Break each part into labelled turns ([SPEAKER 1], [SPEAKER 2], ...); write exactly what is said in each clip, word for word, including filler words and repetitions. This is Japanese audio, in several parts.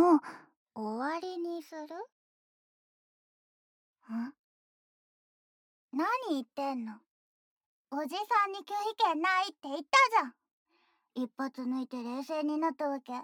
[SPEAKER 1] もう終わりにする？ん？何言ってんの？おじさんに拒否権ないって言ったじゃん。一発抜いて冷静になったわけ。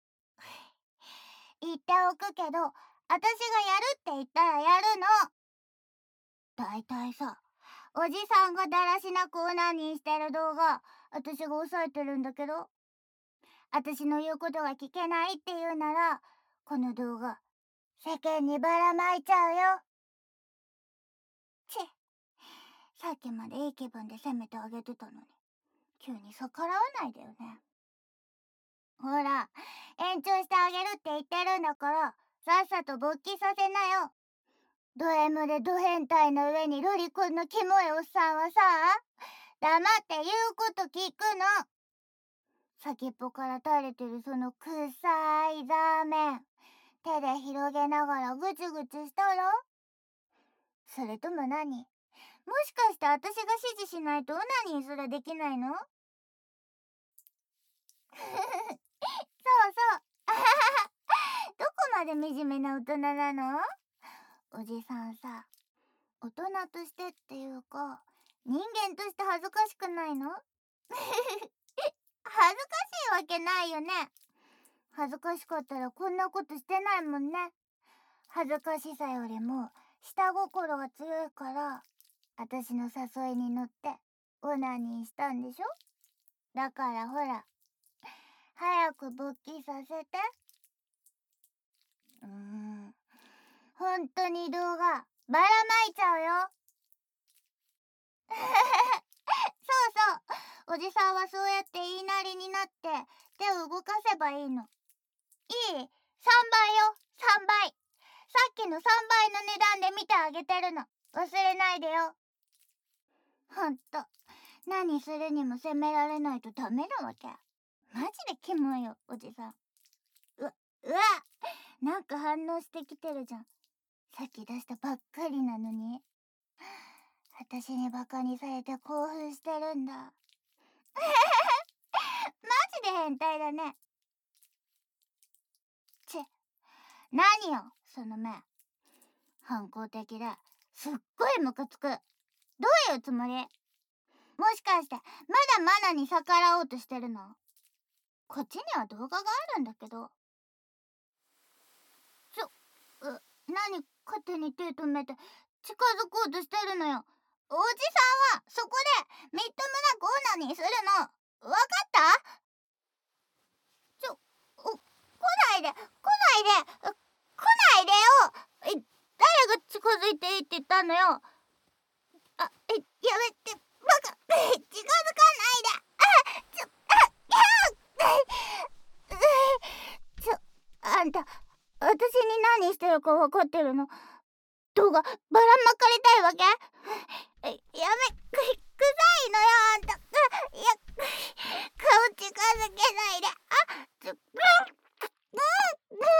[SPEAKER 1] 言っておくけど、私がやるって言ったらやるの。だいたいさ、おじさんがだらしなくオナニーしてる動画、私が抑えてるんだけど、私の言うことが聞けないって言うなら、この動画、世間にばらまいちゃうよ。ちっ、さっきまでいい気分で責めてあげてたのに、急に逆らわないでよね。ほら、延長してあげるって言ってるんだから、さっさと勃起させなよ。ド M でド変態の上にロリコンのキモいおっさんはさ、黙って言うこと聞くの。先っぽから垂れてるその臭いザーメン、手で広げながらぐちぐちしたら？それとも何？もしかして私が指示しないとオナニーすらできないの？そうそう。どこまで惨めな大人なの？おじさんさ、大人としてっていうか、人間として恥ずかしくないの？恥ずかしいわけないよね。恥ずかしかったらこんなことしてないもんね。恥ずかしさよりも下心が強いから、私の誘いに乗ってオナニーしたんでしょ？だからほら、早く勃起させて。うーん、ほんとに動画ばらまいちゃうよ。そうそう、おじさんはそうやって言いなりになって手を動かせばいいの。いい？ さん 倍よ、さんばい。さっきのさんばいの値段で見てあげてるの。忘れないでよ。ほんと、何するにも責められないとダメなわけ。マジでキモいよ、おじさん。う、うわ、なんか反応してきてるじゃん。さっき出したばっかりなのに。私にバカにされて興奮してるんだ。マジで変態だね。ち、何よ、その目。反抗的ですっごいムカつく。どういうつもり？もしかしてまだマナに逆らおうとしてるの？こっちには動画があるんだけど。ちょ、う、何勝手に手止めて近づこうとしてるのよ。おじさんはそこでみっともなくオナニーするの。わかった？ちょ、お、来ないで、来ないで、来ないでよ。え、誰が近づいていいって言ったのよ。あ、え、やめて、バカ、近づかないで。あ、ちょ、あ、いや、ちょ、あんた、私に何してるか分かってるの？動画ばらまかれたいわけ？え、やめ、く、臭いのよ、あんた。いや、顔近づけないで。あ、ちょ、うん、うん、うん、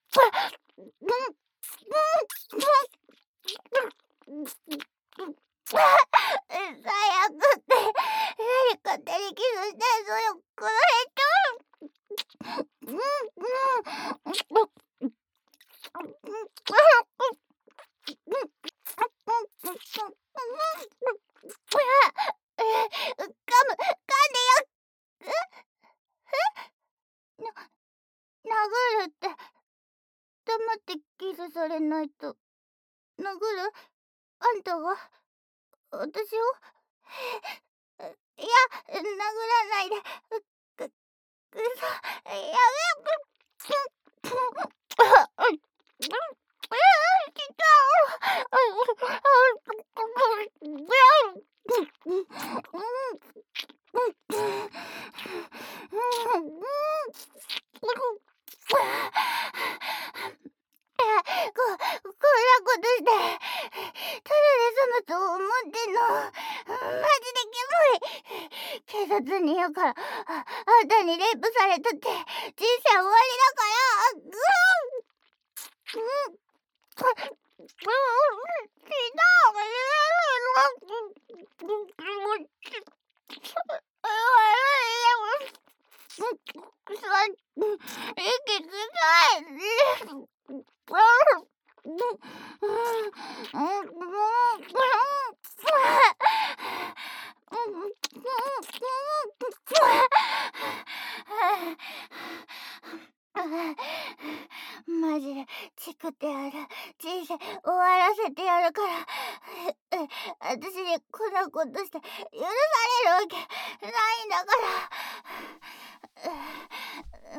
[SPEAKER 1] 最悪って、何勝手にキスしてんのよ、この人。うん、うん、噛む、噛んでよ。な、殴るって、黙ってキスされないと。殴る？あんたが私を？いや、殴らないで。く、くそ、やめよ。こ、こんなことして、ただで済むと思ってんの？マジでキモい。警察に言うから、あ、あんたにレイプされたって、人生終わりだから、ぐん、うん、ひどい。 くさい。息くさい。マジでチクってやる。人生終わらせてやるから。私にこんなことして許されるわけないんだから。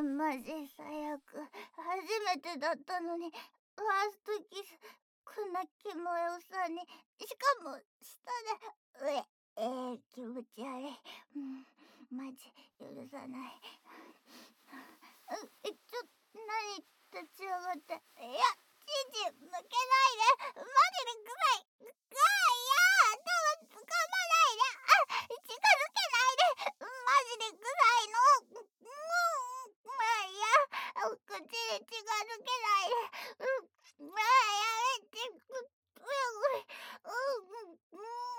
[SPEAKER 1] マジ最悪。初めてだったのにファーストキスこんなキモいおっさんに、しかも舌でうええー、気持ち悪い。うん、マジ許さない。うえちょ何立ち上がって。いやチンチン抜けないで。マジで臭い。臭い。いや頭つかまないで。あ近づけないで。マジで臭いの。うんまあいや口に近づけないで。うんまあやめて。ううう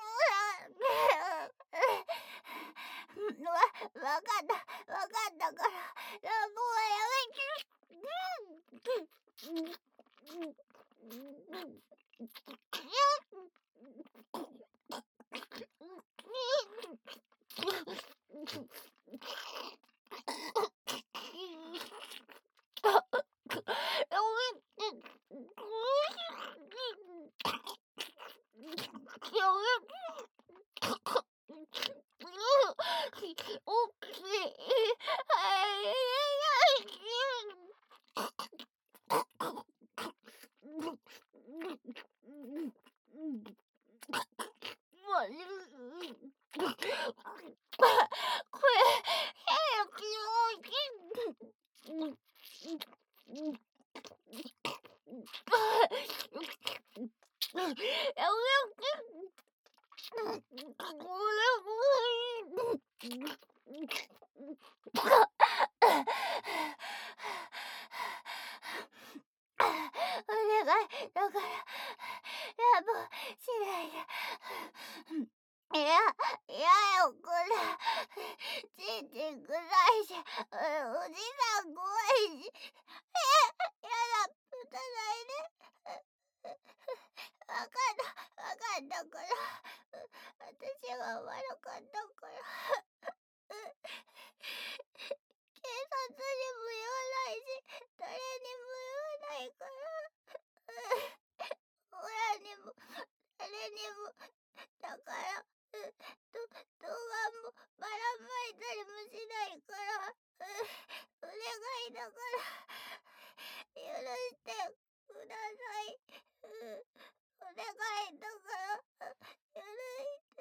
[SPEAKER 1] うわわかったわかったから。いやもうやめて。これ早くお願いだからやもうしないで。いや、いやよ、これ。ちんちん臭いし、おじさん怖いし。え、やだ、打たないで。わかった、わかったから。私が悪かったから。警察にも言わないし、誰にも言わないから。親にも、誰にも。だから、ど動画もばらまいたりもしないから、お願いだから許してください。お願いだから許して。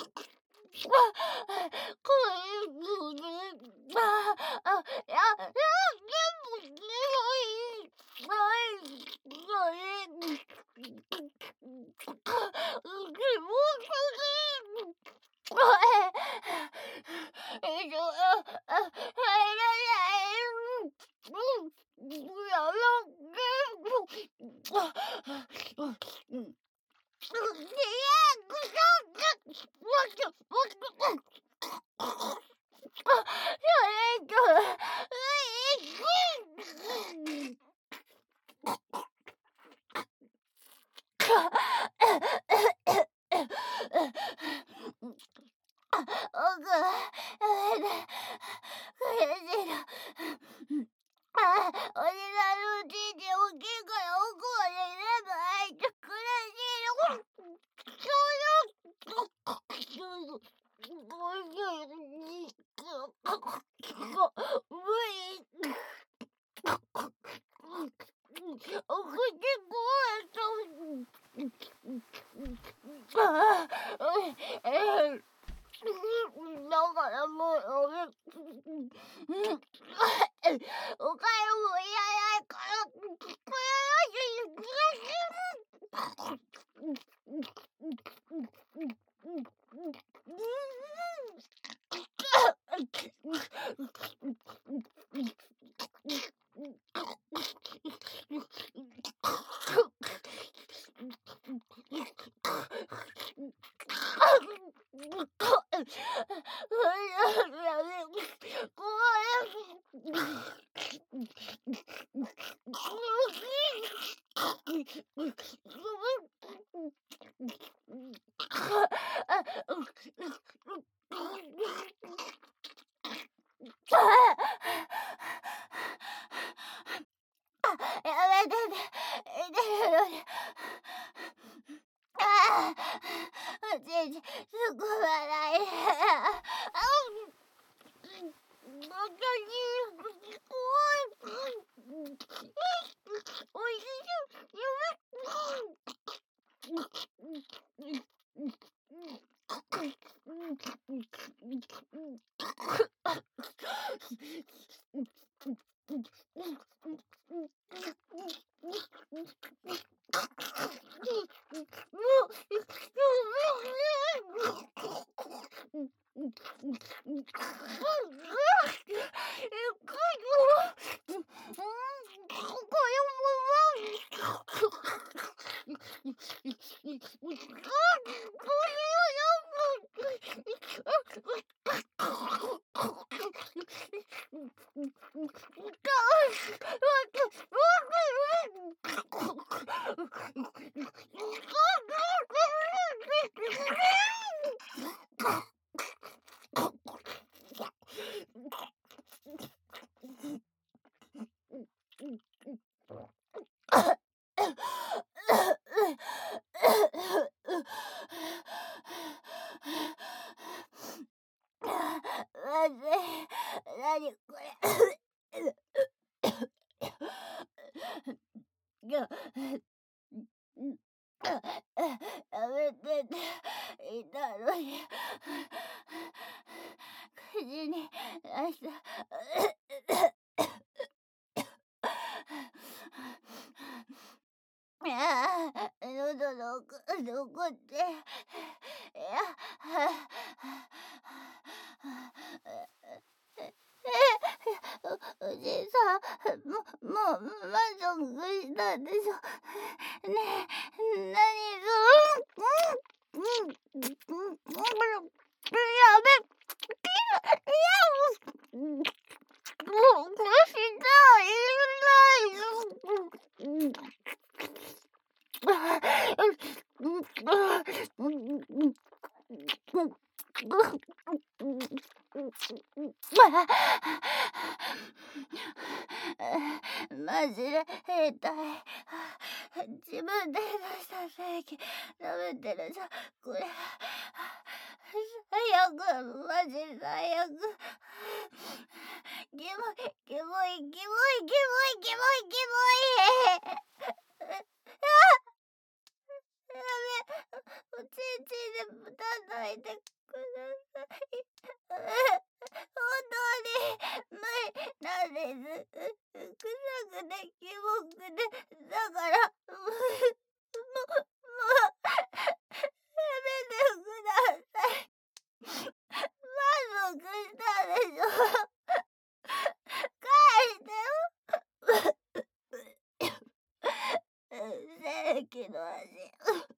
[SPEAKER 1] こういうのね、あ、あ、や、やきの味。